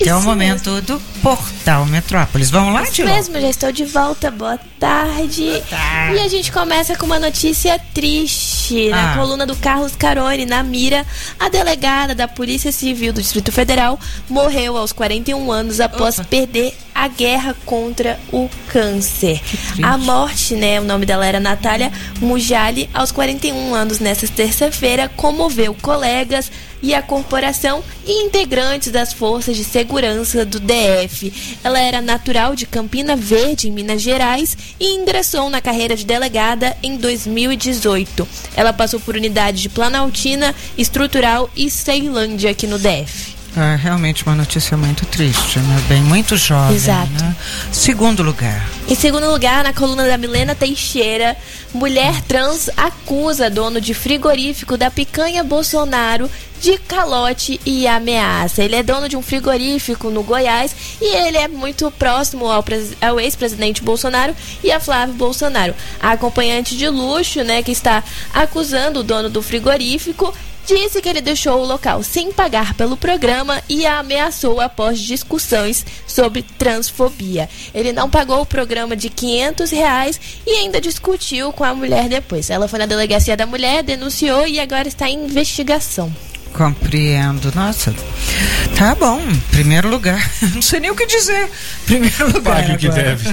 Que é o momento do Portal Metrópolis. Vamos lá, Tilo? Isso mesmo, já estou de volta. Boa tarde. Boa tarde. E a gente começa com uma notícia triste. Na coluna do Carlos Carone, na Mira, a delegada da Polícia Civil do Distrito Federal morreu aos 41 anos após perder a guerra contra o câncer. A morte, o nome dela era Natália Mujali, aos 41 anos nesta terça-feira, comoveu colegas e a corporação e integrantes das forças de segurança do DF. Ela era natural de Campina Verde, em Minas Gerais, e ingressou na carreira de delegada em 2018. Ela passou por unidades de Planaltina, Estrutural e Ceilândia aqui no DF. É realmente uma notícia muito triste, né? Bem, muito jovem. Exato. Né? Segundo lugar. Em segundo lugar, na coluna da Milena Teixeira, mulher trans acusa dono de frigorífico da picanha Bolsonaro de calote e ameaça. Ele é dono de um frigorífico no Goiás e ele é muito próximo ao ex-presidente Bolsonaro e a Flávio Bolsonaro. A acompanhante de luxo, que está acusando o dono do frigorífico, disse que ele deixou o local sem pagar pelo programa e a ameaçou após discussões sobre transfobia. Ele não pagou o programa de R$500 e ainda discutiu com a mulher depois. Ela foi na delegacia da mulher, denunciou e agora está em investigação. Compreendo. Nossa, tá bom. Primeiro lugar. Não sei nem o que dizer. Primeiro lugar. Pague o que deve.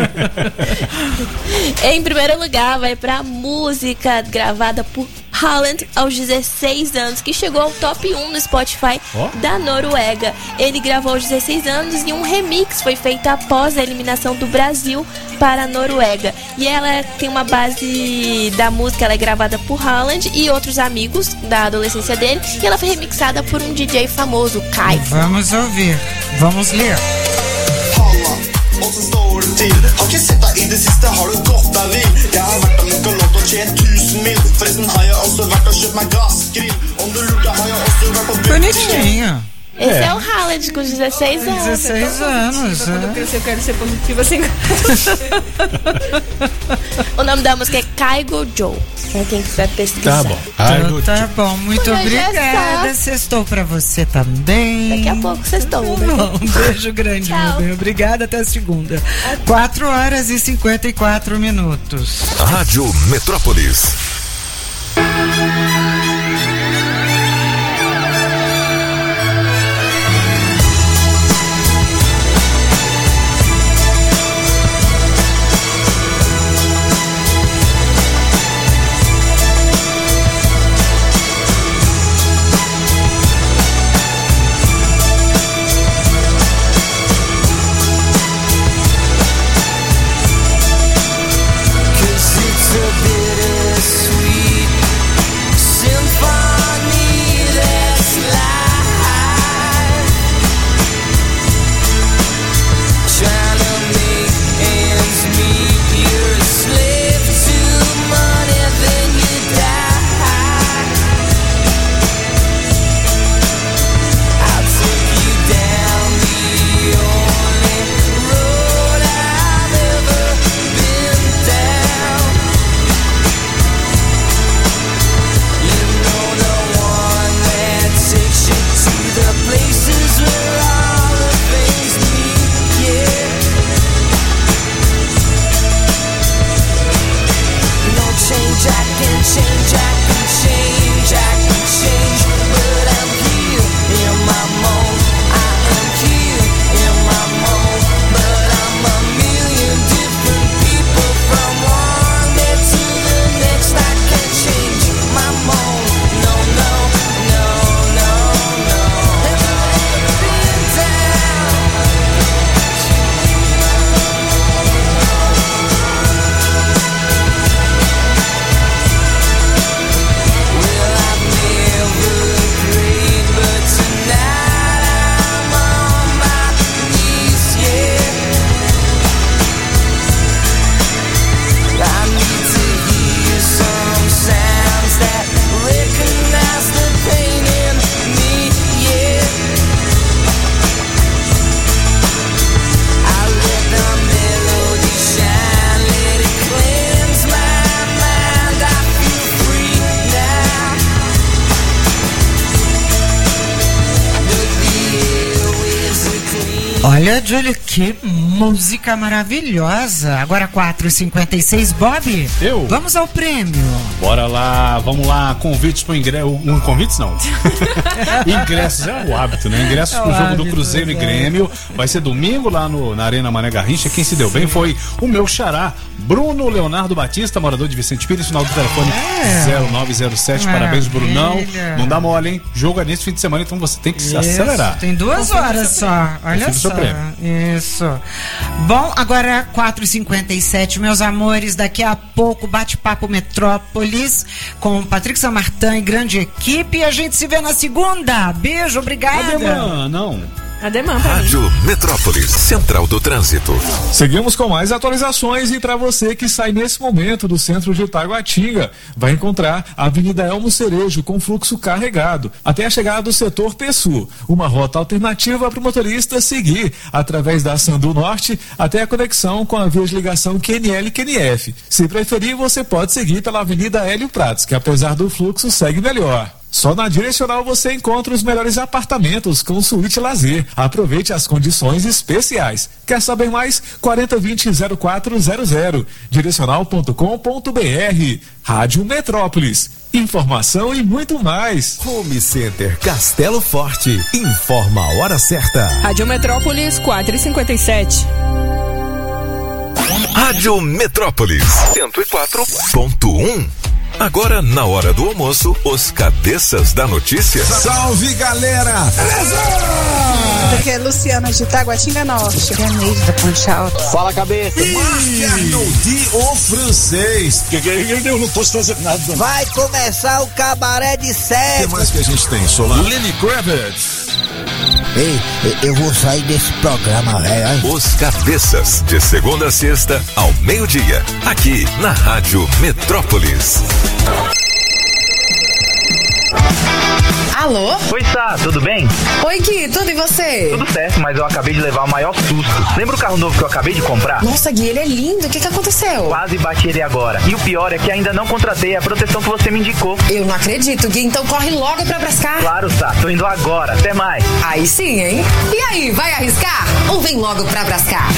Em primeiro lugar, vai pra música gravada por Haaland aos 16 anos, que chegou ao top 1 no Spotify da Noruega. Ele gravou aos 16 anos e um remix foi feito após a eliminação do Brasil para a Noruega. E ela tem uma base da música, ela é gravada por Haaland e outros amigos da adolescência dele, e ela foi remixada por um DJ famoso, Kai. Vamos ouvir, vamos ler. Og så står det til. Har ikke sett deg i det siste, har du gått deg vill? Jeg har vært av Michelob og tjent 1000 mil. Forresten har jeg også vært og kjøpt meg gassgrill. Om du lurte, har jeg også vært på Bonitinho. Esse é o Haaland com 16 anos. 16 anos. Quando eu crescer, eu quero ser positiva assim. O nome da música é Kaigo Joe. Pra quem quiser pesquisar. Tá bom. Tá bom, muito Por hoje é obrigada. Sextou pra você também. Daqui a pouco vocês estão. Um beijo grande, Tchau. meu bem. Obrigada, até segunda. 4h54. Rádio Metrópolis. Cause it's a bittersweet Olha, Júlio, que música maravilhosa. Agora 4h56, Bob. Eu? Vamos ao prêmio. Bora lá, vamos lá. Convites pro ingresso. Convites não. Ingressos é o hábito, né? Ingressos pro jogo do Cruzeiro e Grêmio. Vai ser domingo lá na Arena Mané Garrincha. Quem se deu bem foi o meu xará, Bruno Leonardo Batista, morador de Vicente Pires, final do telefone 0907. Parabéns, Brunão. Não dá mole, hein? Jogo é nesse fim de semana, então você tem que se acelerar. Tem 2 horas só. Olha só. Isso. Bom, agora 4h57, meus amores. Daqui a pouco, bate-papo Metrópolis com Patrick Samartin e grande equipe. E a gente se vê na segunda. Beijo, obrigada. Ademã pra Rádio Metrópolis, Central do Trânsito. Seguimos com mais atualizações e para você que sai nesse momento do centro de Taguatinga, vai encontrar a Avenida Elmo Cerejo com fluxo carregado até a chegada do setor Pessu, uma rota alternativa para o motorista seguir através da Sandu Norte até a conexão com a via de ligação QNL-QNF. Se preferir, você pode seguir pela Avenida Hélio Prates, que apesar do fluxo segue melhor. Só na Direcional você encontra os melhores apartamentos com suíte lazer. Aproveite as condições especiais. Quer saber mais? 4020-0400. Direcional.com.br. Rádio Metrópolis. Informação e muito mais. Home Center Castelo Forte. Informa a hora certa. Rádio Metrópolis 4h57. Rádio Metrópolis 104.1. Agora, na hora do almoço, os cabeças da notícia. Salve, galera! Aqui é Luciana de Taguatinga Norte. Ganês da Ponte Alta. Fala, cabeça. Marc Arnoldi, o francês. Eu não posso fazer nada. Vai começar o cabaré de O sete. que mais que a gente tem, Solar? Lenny Kravitz. Ei, eu vou sair desse programa, velho. Os cabeças, de segunda a sexta, ao meio-dia, aqui na Rádio Metrópolis. Alô? Oi, Sá, tudo bem? Oi, Gui, tudo e você? Tudo certo, mas eu acabei de levar o maior susto. Lembra o carro novo que eu acabei de comprar? Nossa, Gui, ele é lindo. O que aconteceu? Quase bati ele agora. E o pior é que ainda não contratei a proteção que você me indicou. Eu não acredito, Gui. Então corre logo pra Brascar. Claro, Sá, tô indo agora. Até mais. Aí sim, hein? E aí, vai arriscar? Ou vem logo pra Brascar?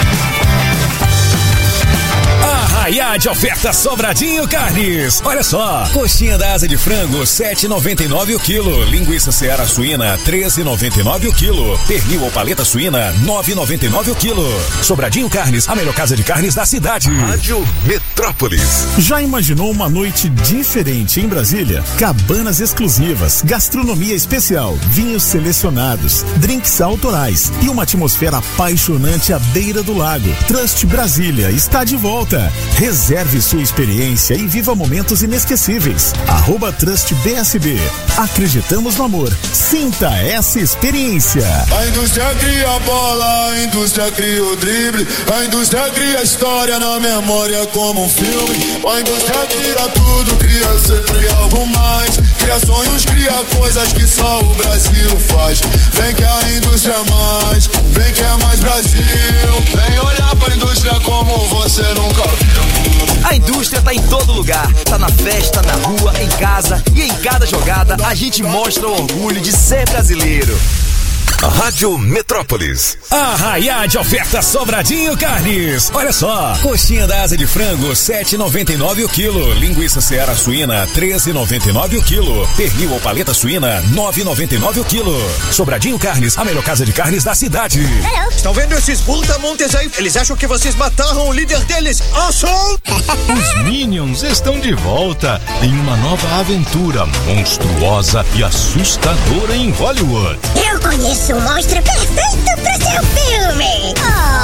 Arraiá de oferta Sobradinho Carnes. Olha só, coxinha da asa de frango 7,99 o quilo, linguiça Seara suína 13,99 o quilo, pernil ou paleta suína 9,99 o quilo. Sobradinho Carnes, a melhor casa de carnes da cidade. Rádio Metrópolis. Já imaginou uma noite diferente em Brasília? Cabanas exclusivas, gastronomia especial, vinhos selecionados, drinks autorais e uma atmosfera apaixonante à beira do lago. Trust Brasília está de volta. Reserve sua experiência e viva momentos inesquecíveis. @TrustBSB. Acreditamos no amor. Sinta essa experiência. A indústria cria a bola, a indústria cria o drible, a indústria cria a história na memória como um filme. A indústria cria tudo, cria sempre algo mais. Cria sonhos, cria coisas que só o Brasil faz. Vem que a indústria é mais, vem que é mais Brasil. Vem olhar pra indústria como você nunca viu. A indústria tá em todo lugar, tá na festa, na rua, em casa e em cada jogada a gente mostra o orgulho de ser brasileiro. Rádio Metrópolis. Arraiá de oferta Sobradinho Carnes. Olha só, coxinha da asa de frango 7,99 o quilo, linguiça Seara suína 13,99 o quilo, pernil ou paleta suína 9,99 o quilo. Sobradinho Carnes, a melhor casa de carnes da cidade. Estão vendo esses brutamontes aí? Eles acham que vocês mataram o líder deles. Os Minions estão de volta em uma nova aventura monstruosa e assustadora em Hollywood. Eu conheço um monstro perfeito para seu filme.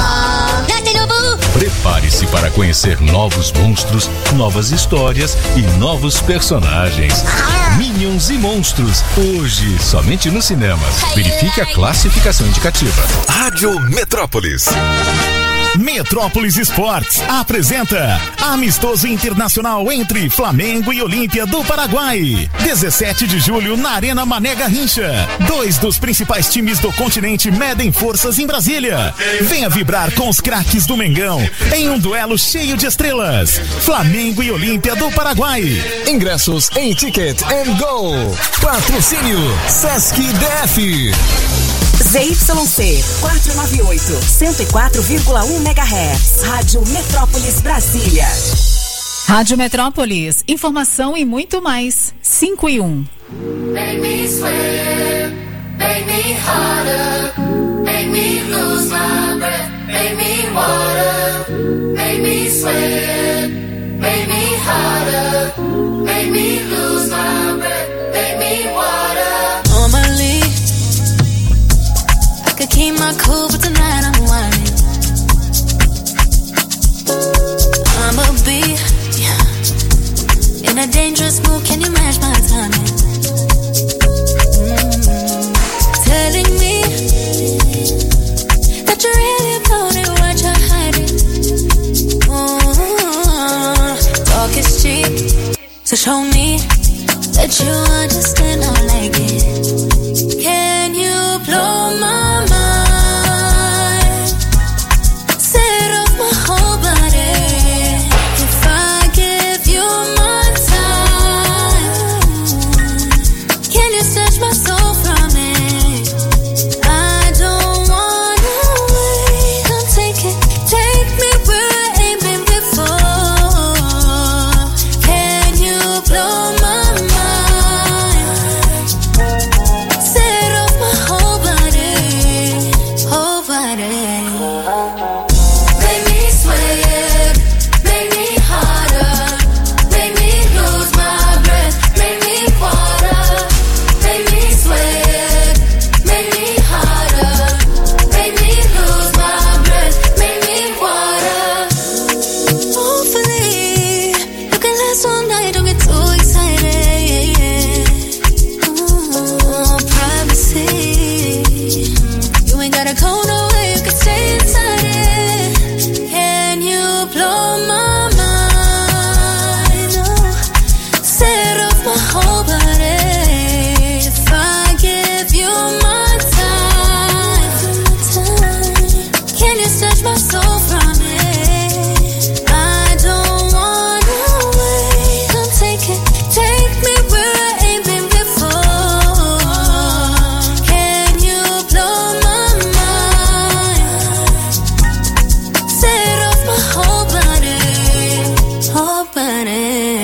Prepare-se para conhecer novos monstros, novas histórias e novos personagens. Minions e Monstros, hoje somente nos cinemas. Verifique a classificação indicativa. Rádio Metrópolis. Metrópolis Esportes apresenta Amistoso Internacional entre Flamengo e Olímpia do Paraguai. 17 de julho na Arena Mané Garrincha. 2 dos principais times do continente medem forças em Brasília. Venha vibrar com os craques do Mengão em um duelo cheio de estrelas. Flamengo e Olímpia do Paraguai. Ingressos em Ticket and Go. Patrocínio Sesc DF. ZYC 498, 104,1 MHz. Rádio Metrópolis Brasília. Rádio Metrópolis, informação e muito mais. 5 e 1. Make me sweat, make me harder, make me lose my breath, make me water, make me sweat, make me harder, make me lose my breath, make me water. Normally, I could keep my cool, but tonight I'm whining. I'ma be in a dangerous mood, can you match my timing? Telling me that you really about it, what you're hiding. Talk is cheap, so show me that you understand, I like it. Can you blow my mind? Set off my whole body. If I give you my time, can you snatch my soul from it? I don't wanna wait. Come take me where I ain't been before. Can you blow my mind? Set off my whole body, whole body. Make me sweat, make me harder, make me lose my breath, make me water, make me sweat, make me harder, make me lose my breath, make me water. Hopefully, you can last all night, don't get too excited. Privacy, you ain't gotta go nowhere, you can stay inside it. Can you blow my mind? Set off my whole body. If I give you my time, can you snatch my soul from it? I don't wanna wait. Come take me where I ain't been before. Can you blow my mind? Set off my whole body, whole body.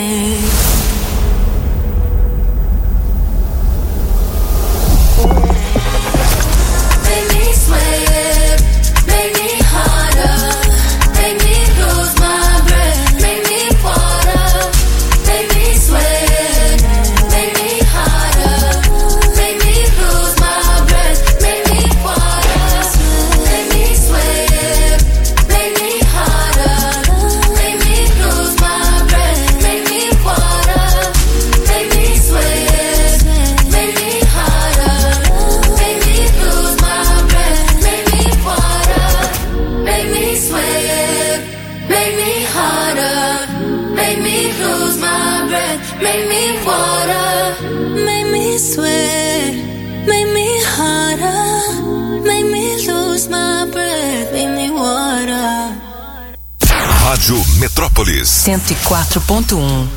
Make me sweat, make me harder, make me lose my breath, make me water, make me sweat, make me harder, make me lose my breath, make me water, make me sweat, make me harder, make me lose my breath, make me water, make me sweat, make me harder, make me lose my breath, make me water, make me sweat, make me harder, make me lose my breath, make me water, Make me sweat, make me harder, make me lose my breath, make me water. Rádio Metrópolis. 104.1.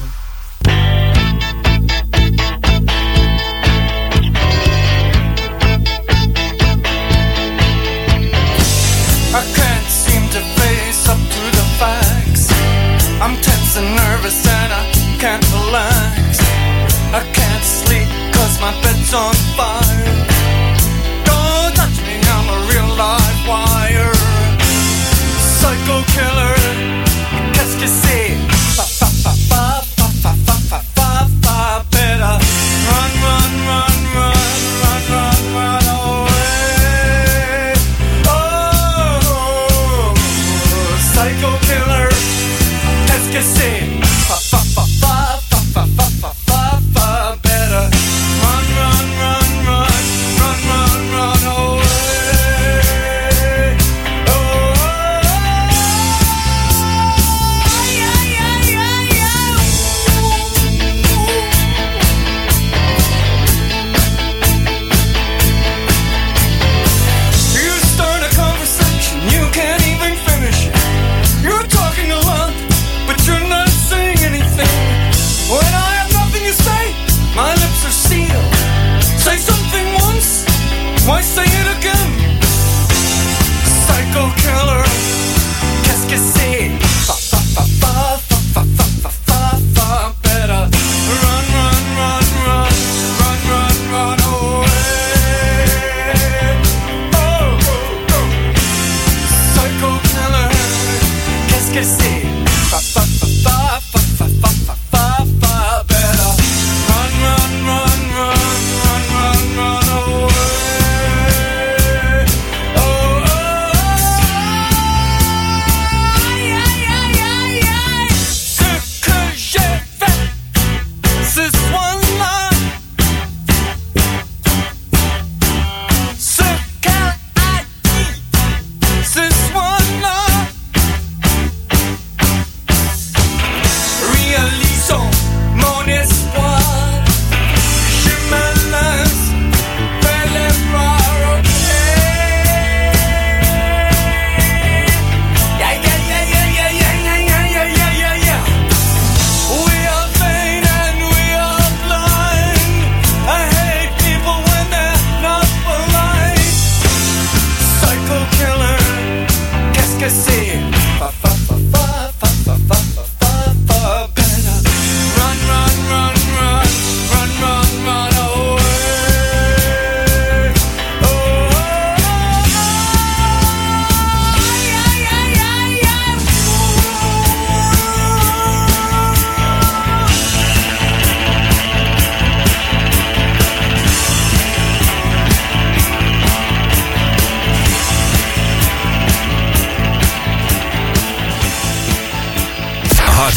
I can't seem to face up to the facts. I'm tense and nervous and I can't relax. I can't sleep 'cause my bed's on fire. Don't touch me, I'm a real live wire. Psycho killer, qu'est-ce que c'est? Fa fa fa fa fa fa fa fa fa fa. Better run, run, run, run, run, run, run away. Oh, psycho killer, qu'est-ce que c'est? Fa fa fa fa fa fa fa fa fa fa. Better run, run, run, run.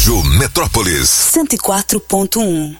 Rádio Metrópolis 104.1.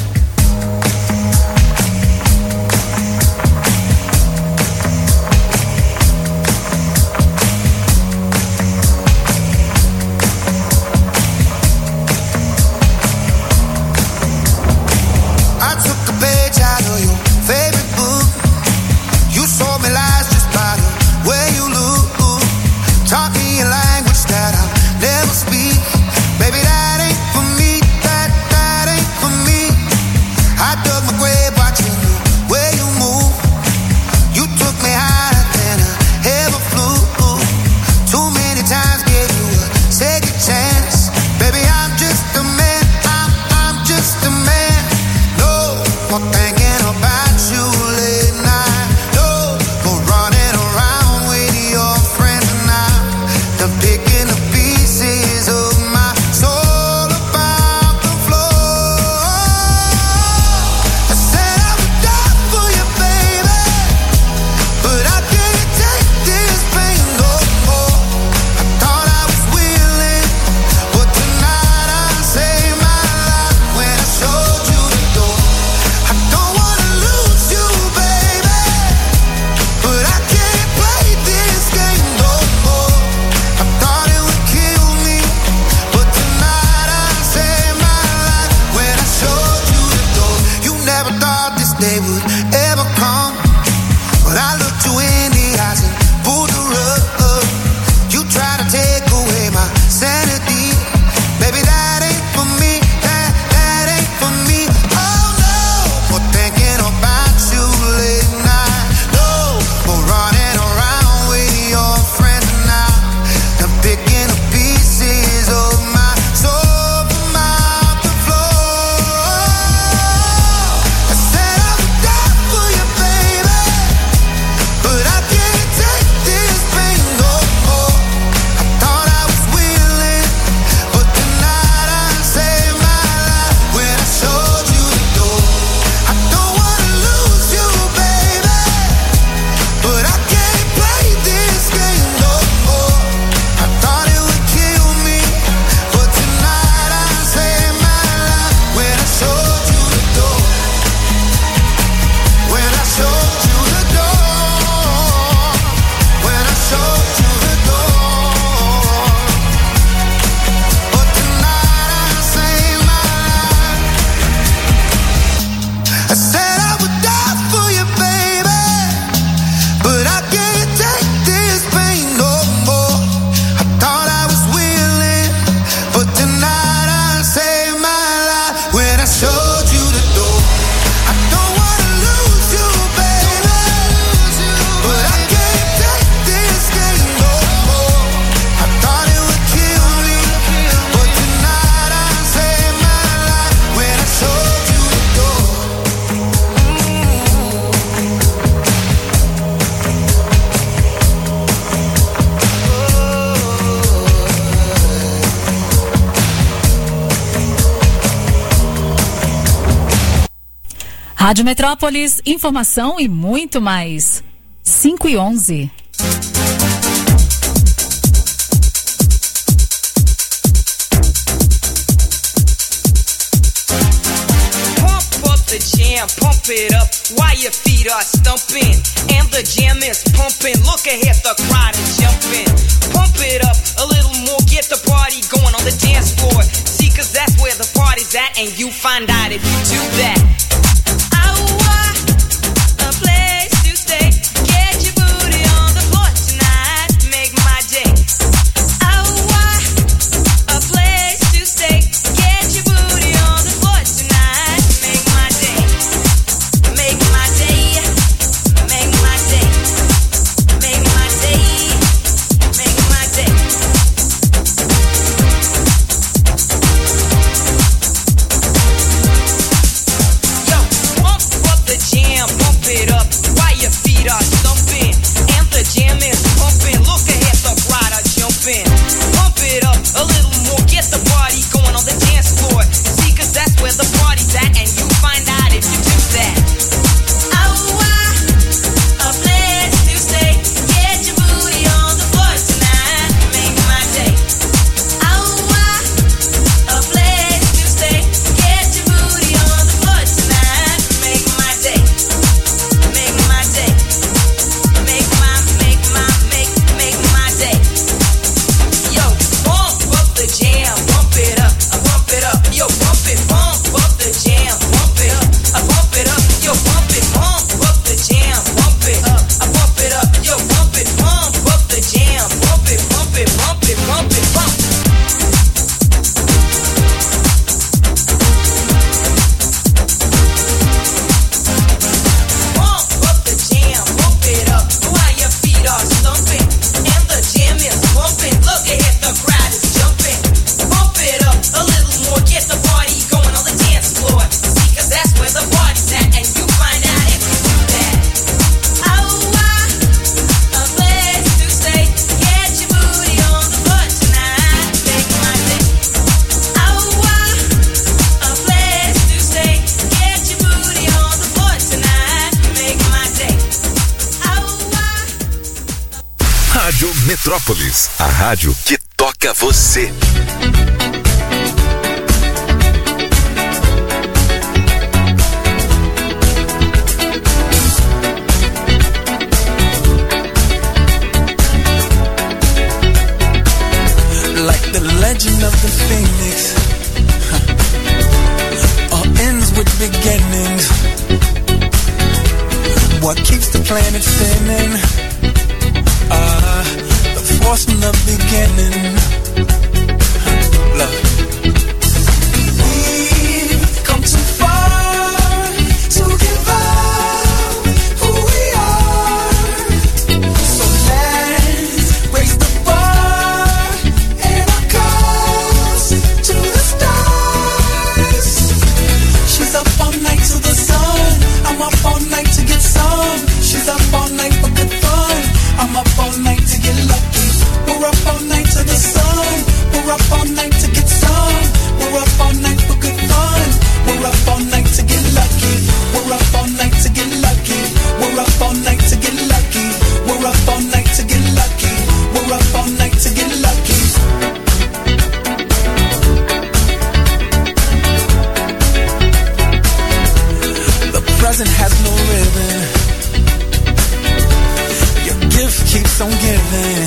Rádio Metrópolis, informação e muito mais. 5:11. Jam, pump it up while your feet are stumping and the jam is pumping. Look ahead, the crowd is jumping. Pump it up a little more, get the party going on the dance floor. See, 'cause that's where the party's at, and you find out if you do that. A place to stay. Get your booty on the floor tonight. Make my day. A place to stay. Get your booty on the floor tonight. Make my day. Make my day. Make my day. Make my day. Make my day. Rádio Metrópolis, a rádio que toca você. Like the legend of the phoenix, all ends with beginnings. What keeps the planet spinning? The force from the beginning. Love. We've come too far to give up who we are. So let's raise the bar and our cause to the stars. She's up all night to the sun. I'm up all night to get some. She's up all night for good fun. I'm up all night to get lucky. We're up all night to the sun. We're up all night to get some. We're up all night for good fun. We're up all night to get lucky. We're up all night to get lucky. We're up all night to get lucky. We're up all night to get lucky. We're up all night to get lucky. The present has no ribbon. Your gift keeps on giving.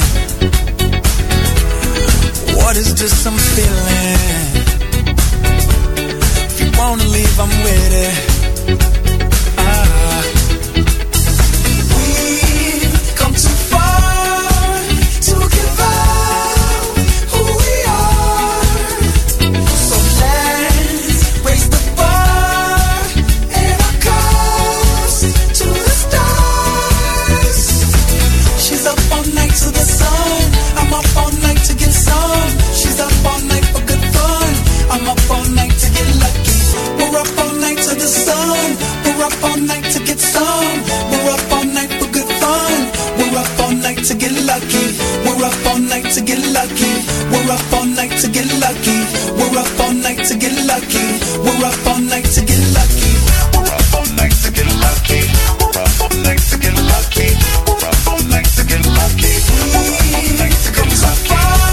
What is this I'm feeling? If you wanna leave, I'm with it. We've come too far to give up who we are. So let's raise the bar and our cause to the stars. She's up all night to the sun. I'm up all night to get some. She's up all night for good fun. I'm up all night to get lucky. We're up all night to the sun. We're up all night to get some. We're up all night for good fun. We're up all night to get lucky. We're up all night to get lucky. We're up all night to get lucky. We're up all night to get lucky. We're up all night to get lucky. We're up all night to get lucky. We're up all night to get lucky. We're up all night to get lucky. We're up all night to get lucky.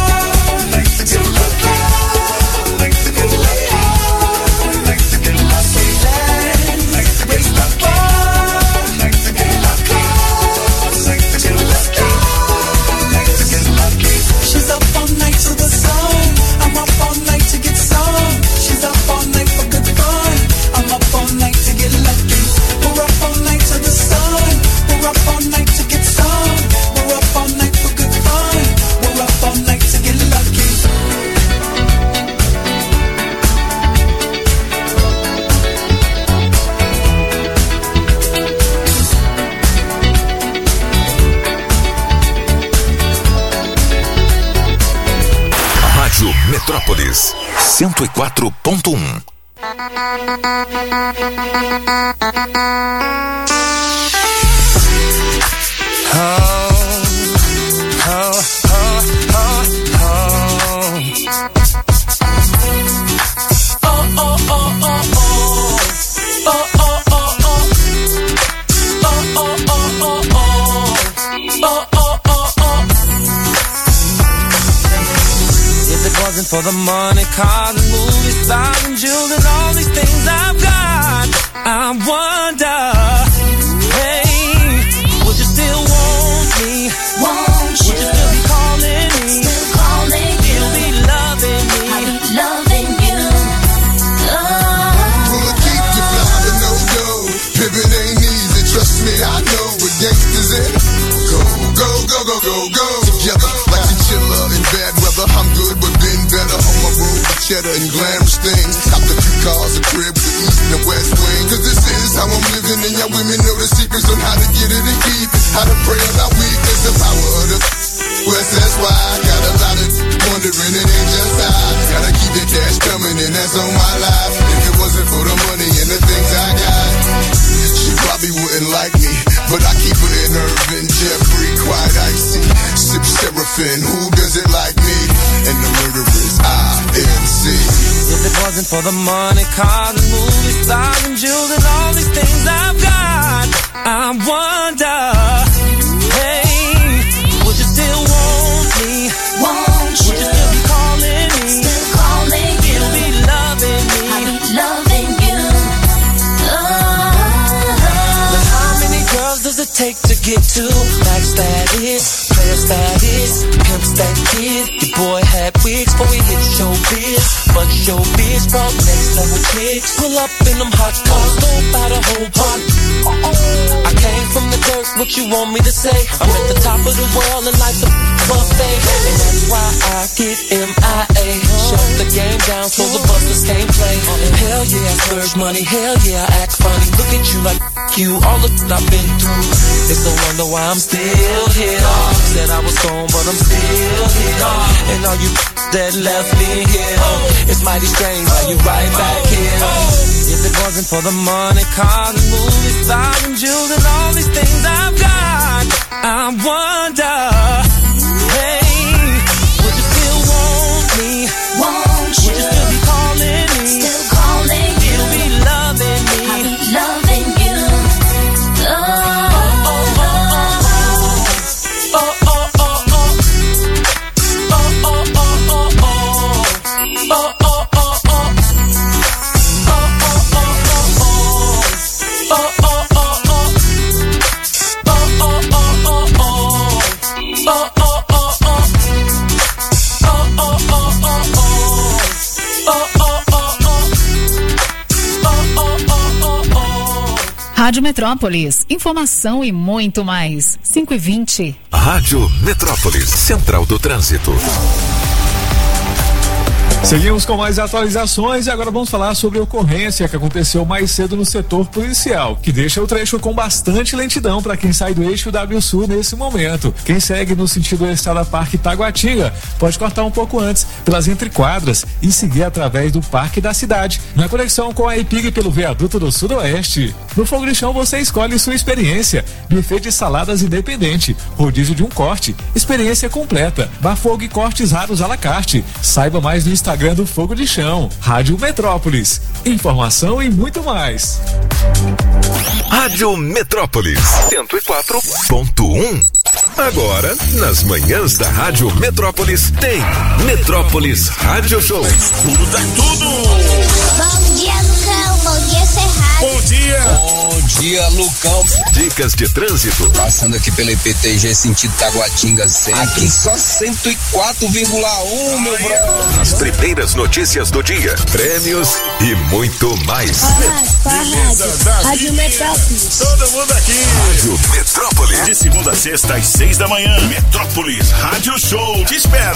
She's up all night to the sun. I'm up all night to get some. She's up all night for good fun. I'm up all night to get lucky. We're up all night to the sun. We're up all night to get some. We're up all night for good fun. We're up all night to get lucky. Rádio Metrópolis 104.1. If it wasn't for the money, cars and movie stars and jewels and all these things I've got, I wonder, hey, would you still want me? Would you still be calling me? Still calling you. Still be loving me? I'll be loving you. Well, I keep you fly to no go. Pimpin' ain't easy, trust me, I know what gangsters in. Go, go, go, go, go, go. Together, like chinchilla in bad weather. I'm good, but been better on my road with cheddar and glamorous things. Top the few cars, a crib with the east and the west wing. Cause this is how I'm living, and y'all women know the secrets on how to get it and keep it. How to pray about weakness, the power of the West, that's why I got a lot of wondering, it ain't just I. Gotta keep the cash coming, and that's on my life. If it wasn't for the money and the things I got, she probably wouldn't like me. But I keep her in Irvin, Jeffrey, quite icy. Sip Seraphim, who does it like me? And the murder is INC. If it wasn't for the money, cars and movie stars and jewels and all these things I've got, I wonder, hey, would you still hit two, max status, player status, pimp that kid. Your boy had wigs before we hit showbiz, but showbiz brought next level kicks. Pull up in them hot cars, go by the whole park. I came from the dirt, what you want me to say? I'm at the top of the world and life's a buffet, and that's why I get MIA. Shut the game down so the busters can't play. Hell yeah, I splurge money, hell yeah, I act funny. Look at you like you, all the I've been through. It's no wonder why I'm still here. Said I was gone, but I'm still here. And all you that left me here, it's mighty strange how you right back here. If it wasn't for the money, cars and movies, stars and jewels and all these things I've got, I wonder, hey, would you still want me? Won't you? Would you still be calling me? Still calling you. You'll be loving me. I'll be loving you. Rádio Metrópolis, informação e muito mais. 5h20. Rádio Metrópolis, Central do Trânsito. Seguimos com mais atualizações e agora vamos falar sobre a ocorrência que aconteceu mais cedo no setor policial, que deixa o trecho com bastante lentidão para quem sai do eixo W Sul nesse momento. Quem segue no sentido Estrada Parque Taguatinga pode cortar um pouco antes pelas entrequadras e seguir através do Parque da Cidade, na conexão com a EPIG pelo Viaduto do Sudoeste. No Fogo de Chão você escolhe sua experiência: buffet de saladas independente, rodízio de um corte, experiência completa, Bafogo e cortes raros à la carte. Saiba mais no Instagram do Fogo de Chão. Rádio Metrópolis, informação e muito mais. Rádio Metrópolis 104.1. Agora, nas manhãs da Rádio Metrópolis, tem Metrópolis Rádio Show. Tudo dá tudo. Bom dia, Lucão. Bom dia, Cerrado. Bom dia. Bom dia, Lucão. Dicas de trânsito. Passando aqui pela IPTG, sentido Taguatinga sempre. Aqui só 104,1, meu brother. As primeiras notícias do dia, prêmios e muito mais. Rádio Metrópolis. Todo mundo aqui. Rádio Metrópolis. De segunda a sexta às 6 da manhã. Metrópolis Rádio Show. Te espero.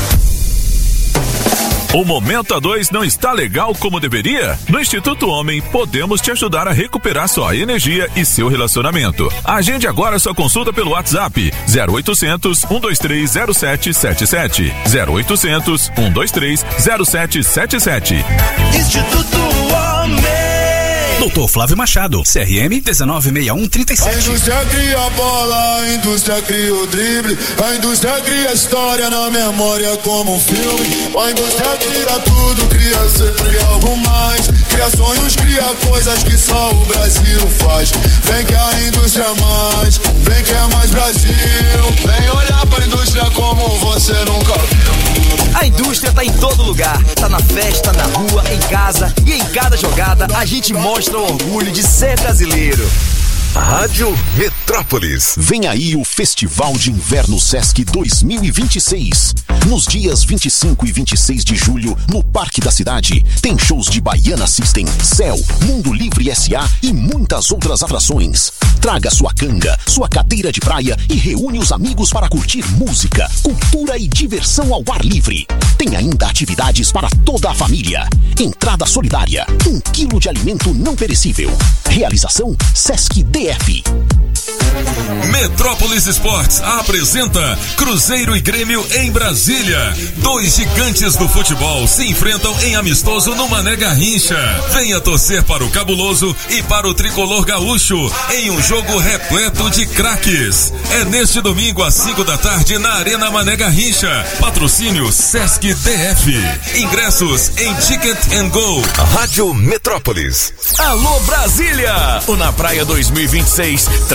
O Momento A2 não está legal como deveria? No Instituto Homem, podemos te ajudar a recuperar sua energia e seu relacionamento. Agende agora sua consulta pelo WhatsApp 0800 123 0777. 0800 123 0777. Instituto Homem. Doutor Flávio Machado, CRM 196137. A indústria cria bola, a indústria cria o drible, a indústria cria história na memória como um filme. A indústria cria tudo, cria sempre algo mais. Cria sonhos, cria coisas que só o Brasil faz. Vem que a indústria é mais, vem que é mais Brasil. Vem olhar pra indústria como você nunca viu. A indústria tá em todo lugar, tá na festa, na rua, em casa e em cada jogada a gente mostra o orgulho de ser brasileiro. Rádio Metrópolis. Vem aí o Festival de Inverno Sesc 2026. Nos dias 25 e 26 de julho, no Parque da Cidade, tem shows de Baiana System, Céu, Mundo Livre S.A. e muitas outras atrações. Traga sua canga, sua cadeira de praia e reúne os amigos para curtir música, cultura e diversão ao ar livre. Tem ainda atividades para toda a família. Entrada solidária, 1 quilo de alimento não perecível. Realização Sesc DF. Metrópolis Esportes apresenta Cruzeiro e Grêmio em Brasília. 2 gigantes do futebol se enfrentam em amistoso no Mané Garrincha. Venha torcer para o Cabuloso e para o Tricolor Gaúcho em um jogo repleto de craques. É neste domingo às 5 da tarde na Arena Mané Garrincha. Patrocínio Sesc DF. Ingressos em Ticket and Go. Rádio Metrópolis. Alô Brasília! O Na Praia 2026 traz novidades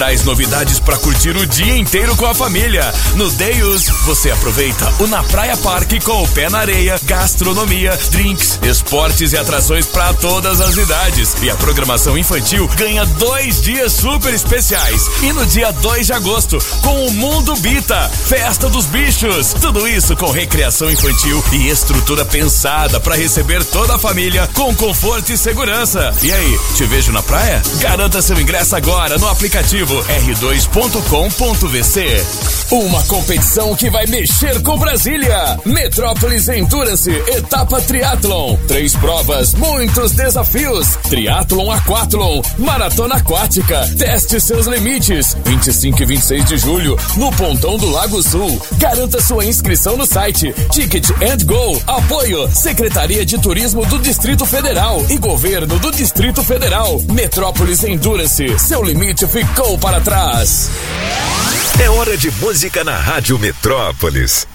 atividades para curtir o dia inteiro com a família. No Deus, você aproveita o Na Praia Parque com o pé na areia, gastronomia, drinks, esportes e atrações para todas as idades. E a programação infantil ganha 2 dias super especiais. E no dia 2 de agosto, com o Mundo Bita, Festa dos Bichos. Tudo isso com recreação infantil e estrutura pensada para receber toda a família com conforto e segurança. E aí, te vejo na praia? Garanta seu ingresso agora no aplicativo r2.com.vc. Uma competição que vai mexer com Brasília. Metrópolis Endurance Etapa Triathlon. 3 provas, muitos desafios. Triathlon Aquathlon, Maratona Aquática. Teste seus limites. 25 e 26 de julho, no Pontão do Lago Sul. Garanta sua inscrição no site Ticket and Go. Apoio Secretaria de Turismo do Distrito Federal e Governo do Distrito Federal. Metrópolis Endurance, seu limite ficou para trás. É hora de música na Rádio Metrópolis.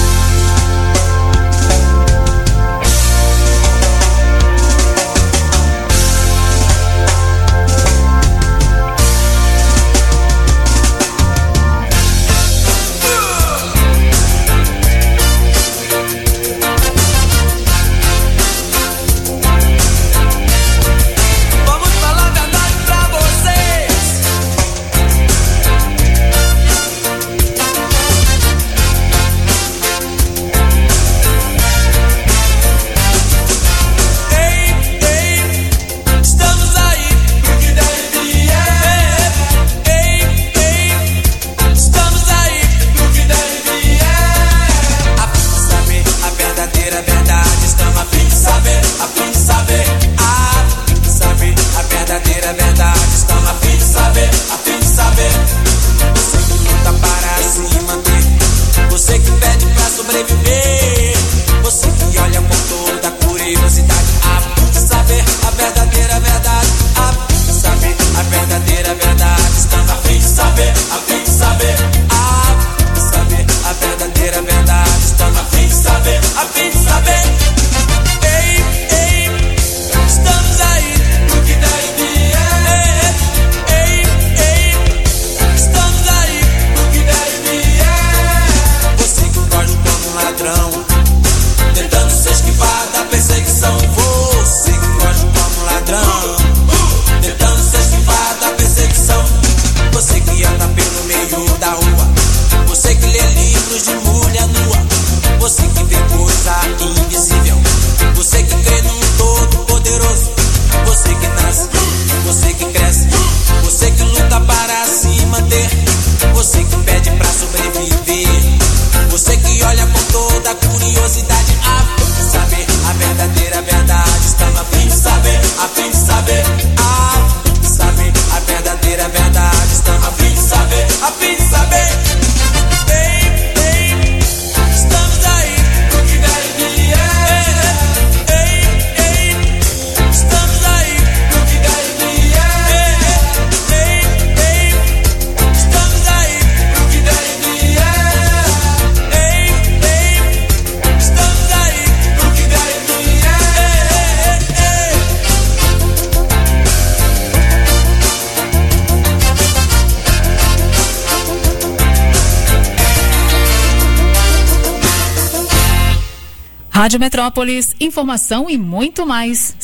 Rádio Metrópolis, informação e muito mais.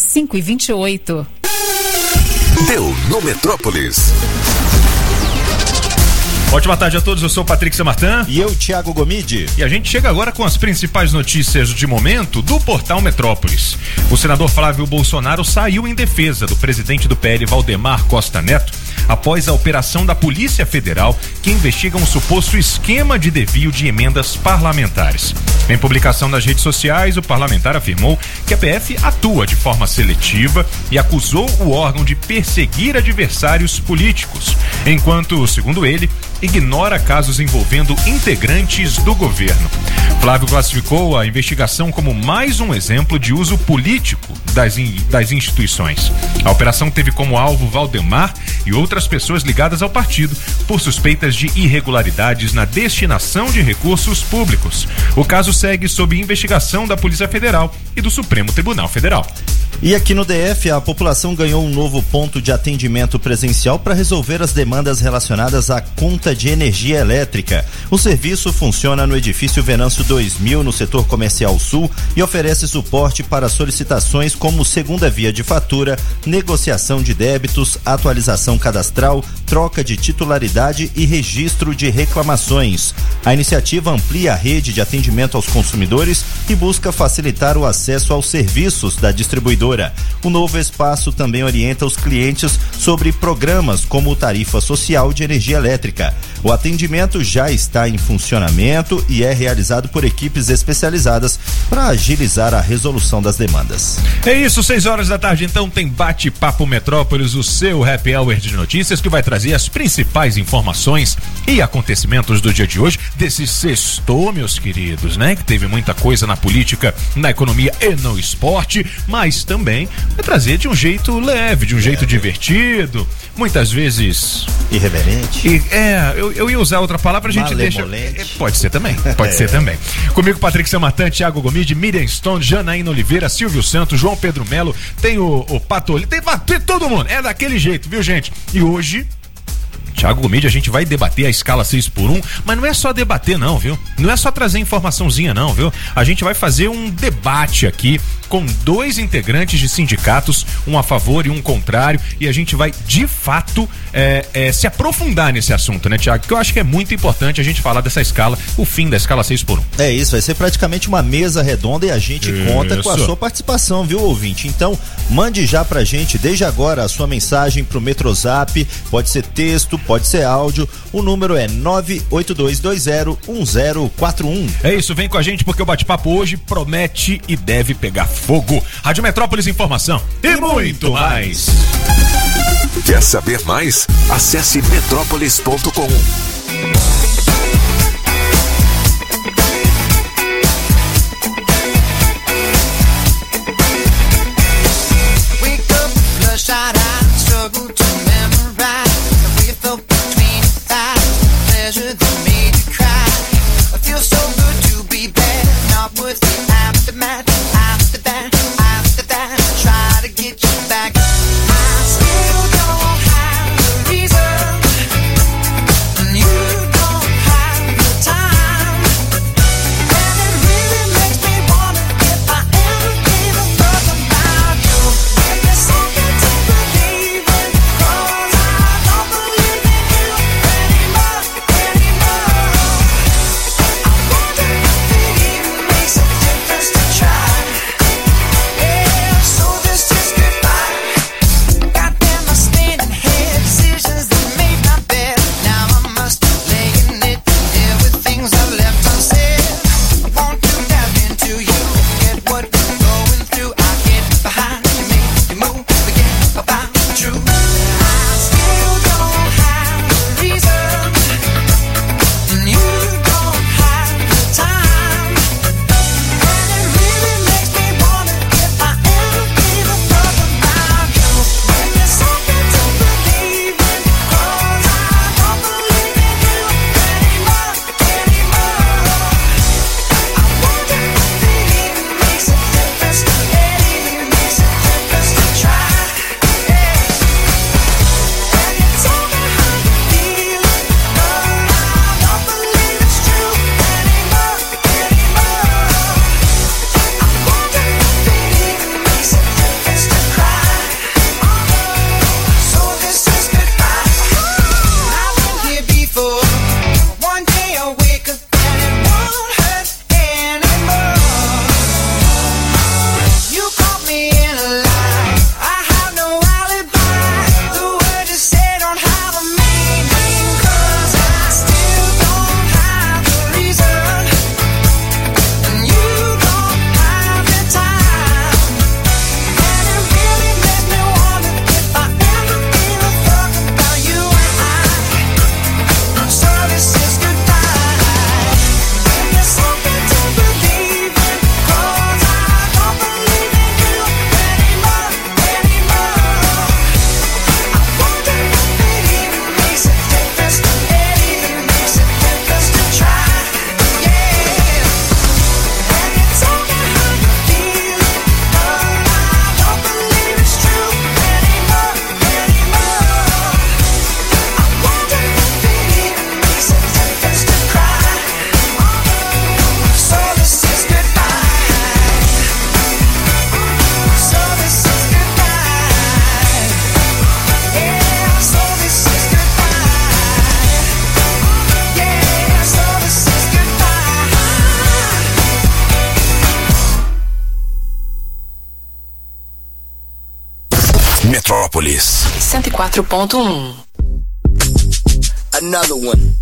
5h28. Deu no Metrópolis. Ótima tarde a todos, eu sou o Patrick Samartan. E eu, Thiago Gomide. E a gente chega agora com as principais notícias de momento do portal Metrópolis. O senador Flávio Bolsonaro saiu em defesa do presidente do PL, Valdemar Costa Neto, após a operação da Polícia Federal que investiga um suposto esquema de desvio de emendas parlamentares. Em publicação nas redes sociais, o parlamentar afirmou que a PF atua de forma seletiva e acusou o órgão de perseguir adversários políticos, enquanto, segundo ele, ignora casos envolvendo integrantes do governo. Flávio classificou a investigação como mais um exemplo de uso político das instituições. A operação teve como alvo Valdemar e outras pessoas ligadas ao partido por suspeitas de irregularidades na destinação de recursos públicos. O caso segue sob investigação da Polícia Federal e do Supremo Tribunal Federal. E aqui no DF, a população ganhou um novo ponto de atendimento presencial para resolver as demandas relacionadas à conta de energia elétrica. O serviço funciona no edifício Venâncio 2000, no setor comercial sul, e oferece suporte para solicitações como segunda via de fatura, negociação de débitos, atualização cadastral, troca de titularidade e registro de reclamações. A iniciativa amplia a rede de atendimento aos consumidores e busca facilitar o acesso aos serviços da distribuidora. O novo espaço também orienta os clientes sobre programas como tarifa social de energia elétrica. O atendimento já está em funcionamento e é realizado por equipes especializadas para agilizar a resolução das demandas. É isso, 6 horas da tarde, então tem Bate-Papo Metrópolis, o seu happy hour de notícias que vai trazer as principais informações e acontecimentos do dia de hoje, desse sextou, meus queridos, né? Que teve muita coisa na política, na economia e no esporte, mas também vai trazer de um jeito leve, de um jeito divertido, muitas vezes irreverente. Eu ia usar outra palavra, a gente deixa. Pode ser também, pode ser também. Comigo, Patrick Samatã, Thiago Gomide, Miriam Stone, Janaína Oliveira, Silvio Santos, João Pedro Melo, tem o Patoli, tem todo mundo, é daquele jeito, viu, gente? E hoje, Thiago Gomide, a gente vai debater a escala 6x1, mas não é só debater não, viu? Não é só trazer informaçãozinha não, viu? A gente vai fazer um debate aqui com 2 integrantes de sindicatos, um a favor e um contrário, e a gente vai, de fato, se aprofundar nesse assunto, né, Thiago? Que eu acho que é muito importante a gente falar dessa escala, o fim da escala 6x1. É isso, vai ser praticamente uma mesa redonda e a gente conta com a sua participação, viu, ouvinte? Então, mande já pra gente, desde agora, a sua mensagem pro Metrozap, pode ser texto, pode ser áudio, o número é 982201041. É isso, vem com a gente porque o bate-papo hoje promete e deve pegar fogo. Rádio Metrópolis, informação e muito mais. Quer saber mais? Acesse metrópolis.com. You don't Metrópolis. 104.1. Another one.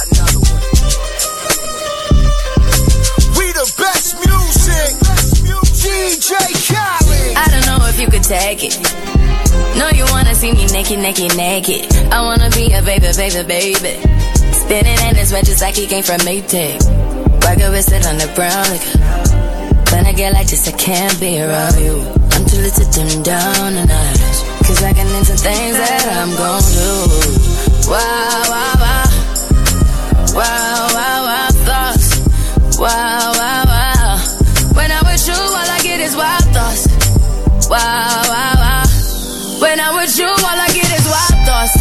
We the best music. DJ Khaled. I don't know if you could take it. No, you wanna see me naked, naked, naked. I wanna be a baby, baby, baby. Spinning in his red just like he came from Maytag. Rocket with it on the brown liquor. When I get like this, I can't be around you. I'm too little to dim down the night. Cause I can into things that I'm gon' do. Wow, wow, wow. Wow, wow, wow, thoughts. Wow, wow, wow. When I'm with you, all I get is wild thoughts. Wow, wow, wow. When I'm with you, all I get is wild thoughts.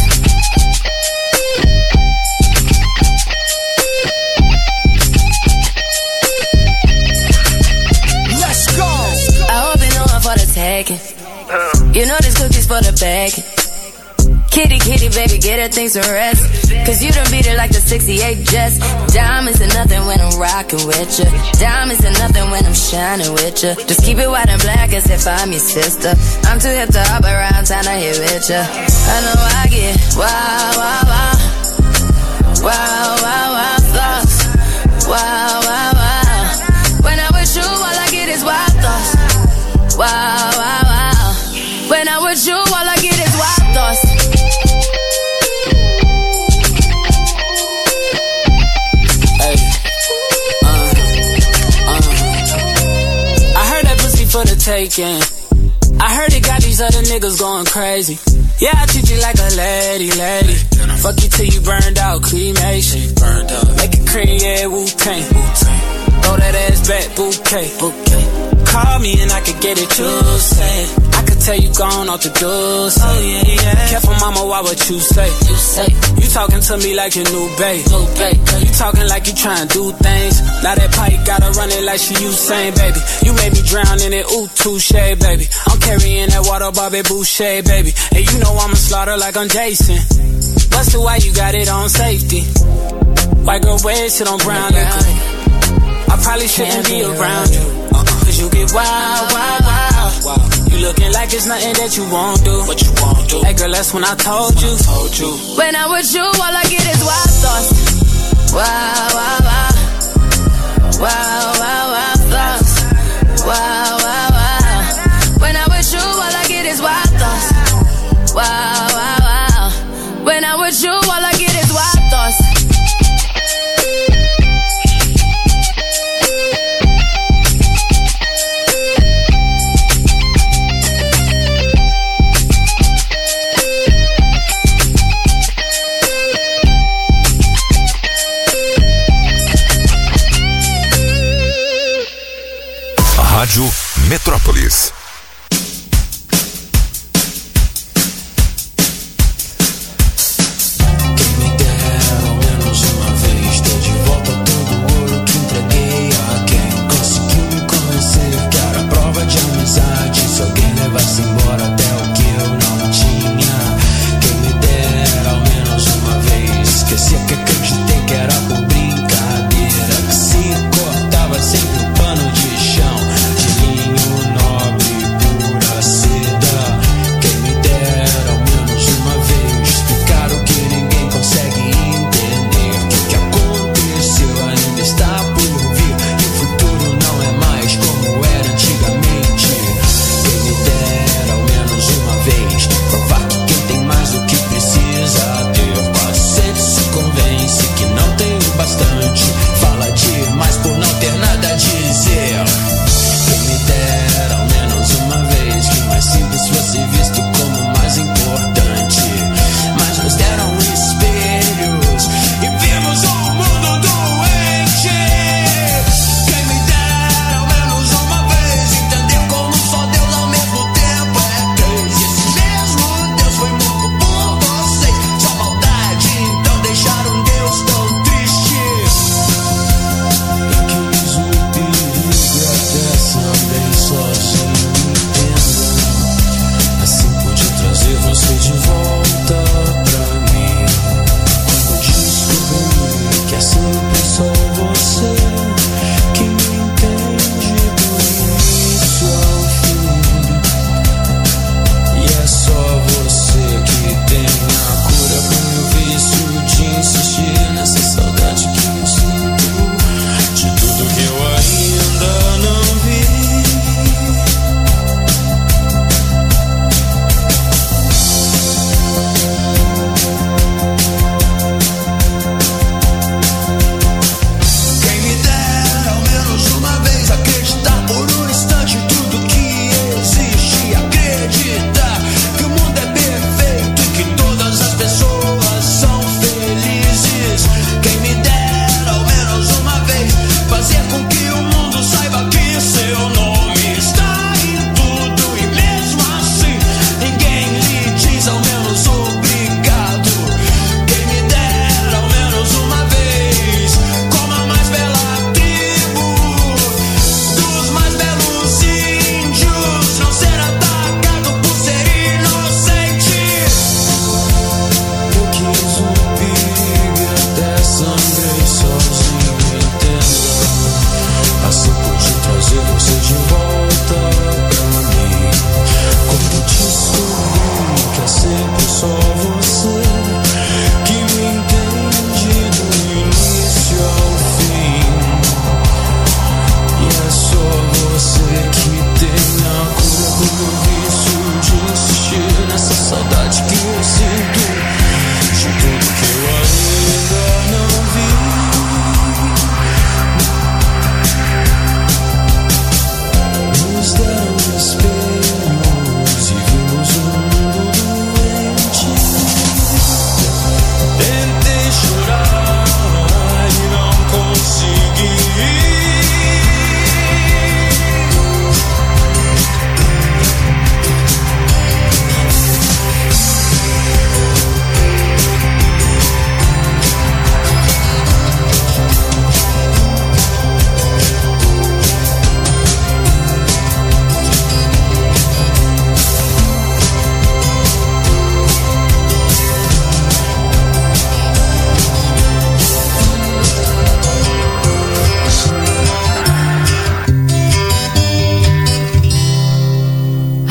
Let's go. I hope you know I'm for the taking. You know this cookie's for the baking. Kitty, kitty, baby, get her things to rest. Cause you done beat it like the 68 Jets. Diamonds are nothing when I'm rockin' with ya. Diamonds are nothing when I'm shining with ya. Just keep it white and black as if I'm your sister. I'm too hip to hop around, time to hit with ya. I know I get wow, wow, wow. Wow, wow, wow, thoughts. Wow, wow, wow. When I'm with you, all I get is wild thoughts. Wow, wow, wow. When I'm with you, all I get is wild thoughts. For the taking. I heard it got these other niggas going crazy. Yeah, I treat you like a lady. Fuck you till you burned out, cremation. Make it cream, yeah, Wu-Tang. Throw that ass back, bouquet. Call me and I could get it, you say. I could tell you gone off the door. Oh yeah. Careful, mama, why what you say? You talking to me like your new babe. You talking like you trying to do things. Now that pipe gotta run it like she Usain, baby. You made me drown in it, ooh, touche, baby. I'm carrying that water, Bobby Boucher, baby. And you know I'ma slaughter like I'm Jason. Busted, why you got it on safety? White girl, wear shit on brown liquor. I probably shouldn't be around you. Cause you get wild, wild, wild. You looking like it's nothing that you won't do. What you won't do. Hey girl, that's when I told you. When I'm with you, all I get is wild thoughts. Wow, wow, wow. Wow, wow, wow, thoughts. Wow, wow, wow. When I'm with you, all I get is wild thoughts. Wow, wow, wow. When I'm with you, all I get is wild thoughts. Rádio Metrópolis. Sempre um pano de chão, de linho nobre.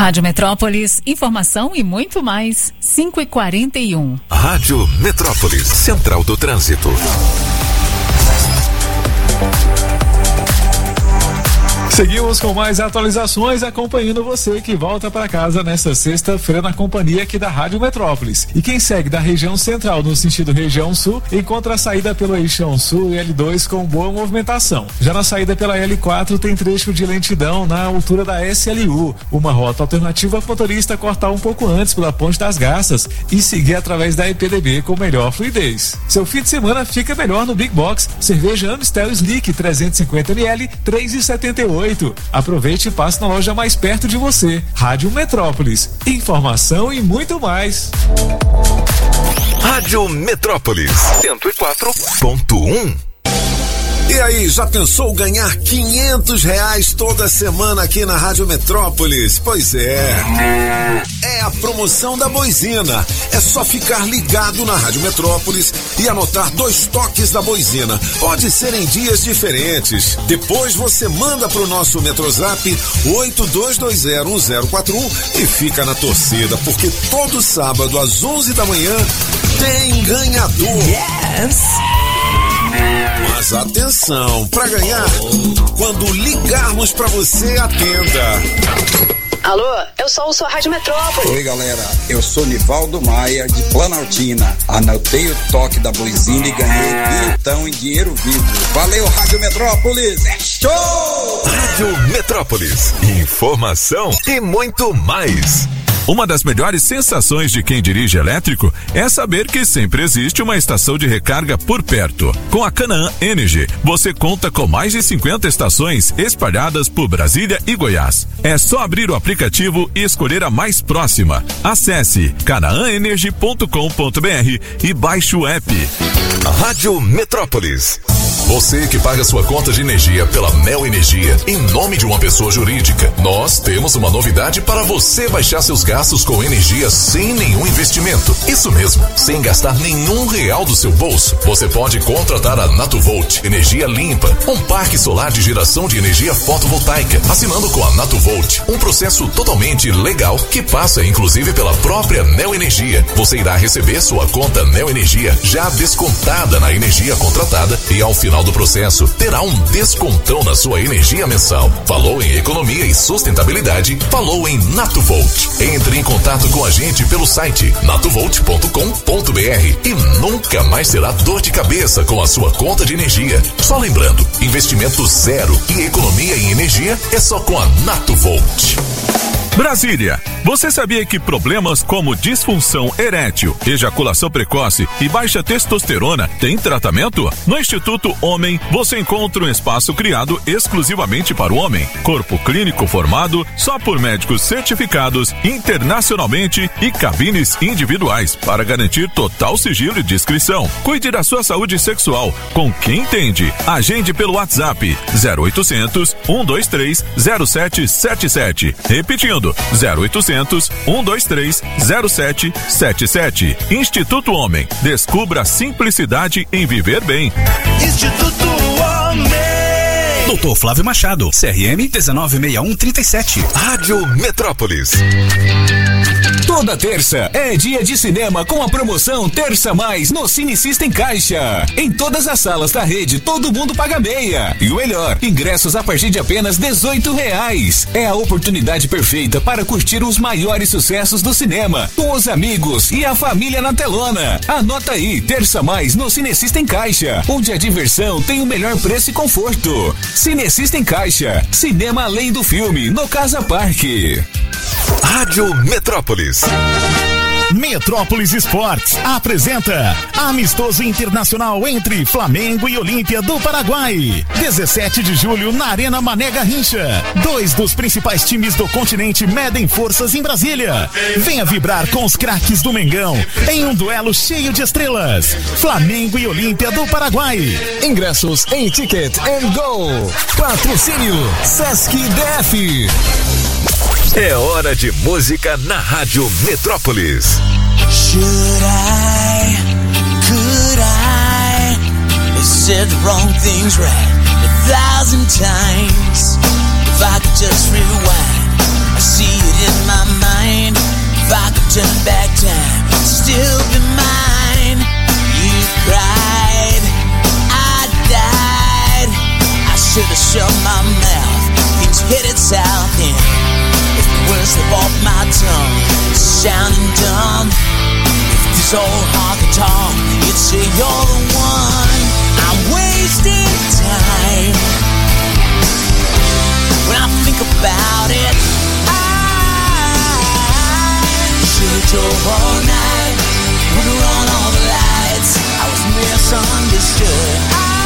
Rádio Metrópolis, informação e muito mais. 5h41. Rádio Metrópolis, Central do Trânsito. Seguimos com mais atualizações, acompanhando você que volta para casa nesta sexta-feira na companhia aqui da Rádio Metrópolis. E quem segue da região central no sentido região sul, encontra a saída pelo Eixão Sul e L2 com boa movimentação. Já na saída pela L4 tem trecho de lentidão na altura da SLU. Uma rota alternativa para o motorista cortar um pouco antes pela Ponte das Garças e seguir através da EPDB com melhor fluidez. Seu fim de semana fica melhor no Big Box. Cerveja Amstel Slick 350ml, 3,78. Aproveite e passe na loja mais perto de você. Rádio Metrópolis. Informação e muito mais. Rádio Metrópolis 104.1. E aí, já pensou ganhar R$500 toda semana aqui na Rádio Metrópolis? Pois é. É a promoção da Boizina. É só ficar ligado na Rádio Metrópolis e anotar 2 toques da Boizina. Pode ser em dias diferentes. Depois você manda pro nosso Metrozap 82201041 e fica na torcida, porque todo sábado às 11 da manhã tem ganhador. Yes! Mas atenção, para ganhar, quando ligarmos para você, atenda. Alô, eu sou a Rádio Metrópolis. Oi, galera, eu sou Nivaldo Maia, de Planaltina. Anotei o toque da Boizina e ganhei bilhetão em dinheiro vivo. Valeu, Rádio Metrópolis, é show! Rádio Metrópolis, informação e muito mais. Uma das melhores sensações de quem dirige elétrico é saber que sempre existe uma estação de recarga por perto. Com a Canaã Energy, você conta com mais de 50 estações espalhadas por Brasília e Goiás. É só abrir o aplicativo e escolher a mais próxima. Acesse canaãenergy.com.br e baixe o app. Rádio Metrópolis. Você que paga sua conta de energia pela Neo Energia em nome de uma pessoa jurídica, nós temos uma novidade para você baixar seus gastos com energia sem nenhum investimento. Isso mesmo, sem gastar nenhum real do seu bolso. Você pode contratar a Natuvolt, energia limpa, um parque solar de geração de energia fotovoltaica, assinando com a Natuvolt, um processo totalmente legal que passa inclusive pela própria Neo Energia. Você irá receber sua conta Neo Energia já descontada na energia contratada e ao final do processo terá um descontão na sua energia mensal. Falou em economia e sustentabilidade, falou em Natuvolt. Entre em contato com a gente pelo site natuvolt.com.br e nunca mais terá dor de cabeça com a sua conta de energia. Só lembrando, investimento zero e economia em energia é só com a Natuvolt. Brasília, você sabia que problemas como disfunção erétil, ejaculação precoce e baixa testosterona têm tratamento? No Instituto Homem, você encontra um espaço criado exclusivamente para o homem. Corpo clínico formado só por médicos certificados internacionalmente e cabines individuais para garantir total sigilo e discrição. Cuide da sua saúde sexual com quem entende. Agende pelo WhatsApp 0800 123 0777. Repetindo, 0800 123 0777. Instituto Homem. Descubra a simplicidade em viver bem. Instituto Homem. Doutor Flávio Machado, CRM 196137. Rádio Metrópolis. Toda terça é dia de cinema com a promoção Terça Mais no Cine System Caixa. Em todas as salas da rede, todo mundo paga meia. E o melhor, ingressos a partir de apenas R$18. É a oportunidade perfeita para curtir os maiores sucessos do cinema, com os amigos e a família na telona. Anota aí, Terça Mais no Cine System Caixa, onde a diversão tem o melhor preço e conforto. Cine System Caixa, cinema além do filme, no Casa Parque. Rádio Metrópolis. Metrópolis Esportes apresenta Amistoso Internacional entre Flamengo e Olímpia do Paraguai. 17 de julho na Arena Mané Garrincha. 2 dos principais times do continente medem forças em Brasília. Venha vibrar com os craques do Mengão em um duelo cheio de estrelas. Flamengo e Olímpia do Paraguai. Ingressos em Ticket and Go. Patrocínio Sesc DF. É hora de música na Rádio Metrópolis. Should I, could I, they said the wrong things right 1,000 times. If I could just rewind, I see it in my turn back time, still be mine. You cried, I died. I should have shut my mouth. Things headed south and if the words slip off my tongue, sounding dumb. If this old heart could talk, you'd say you're the one. I'm wasting time. When I think about it, should've drove all night, would've run all the lights. I was misunderstood.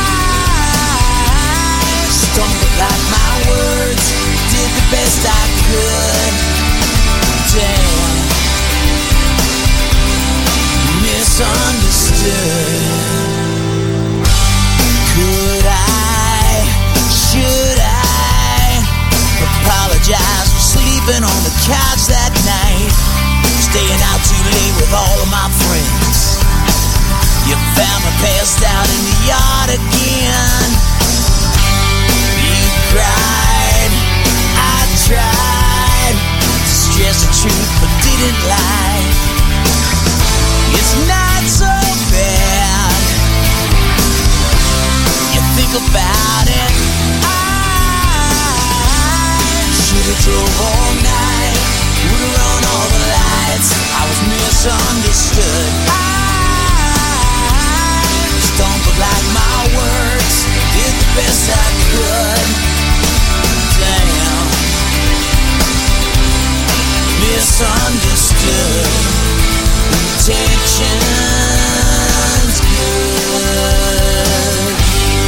I stumbled like my words, did the best I could. Damn, misunderstood. Could I, should I apologize for sleeping on the couch that night, staying out too late with all of my friends? You found me passed out in the yard again. You cried, I tried to stress the truth but didn't lie. It's not so bad. You think about it, I should've drove all night, would've run all the lights. I was misunderstood. I stumbled like my words, did the best I could. Damn, misunderstood. Intentions good.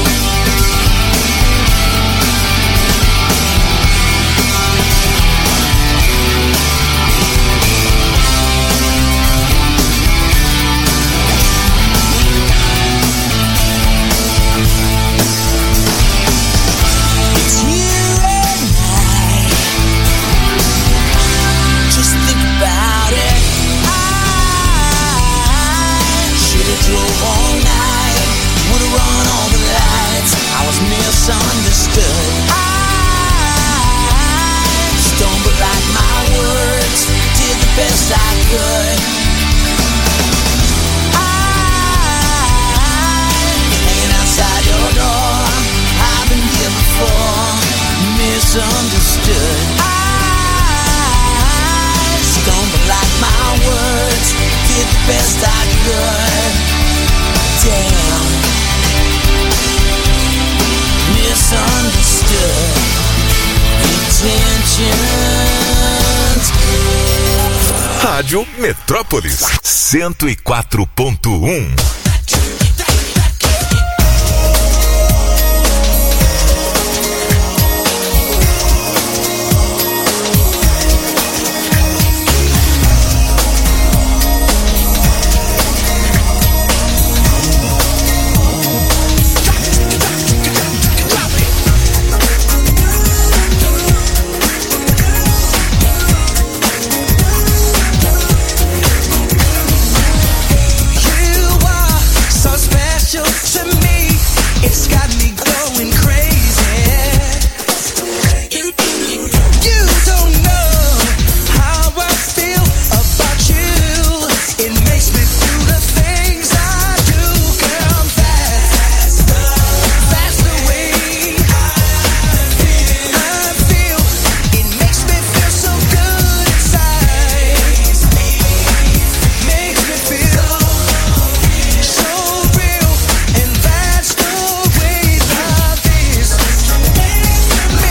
It's you and I. Just think about it. Drove all night, would've run all the lights. I was misunderstood. I stumbled like my words, did the best I could. Hanging outside your door, I've been here before. Misunderstood. I stumbled like my words, did the best I could. Damn, misunderstood. Intentions good. Rádio Metrópolis 104.1.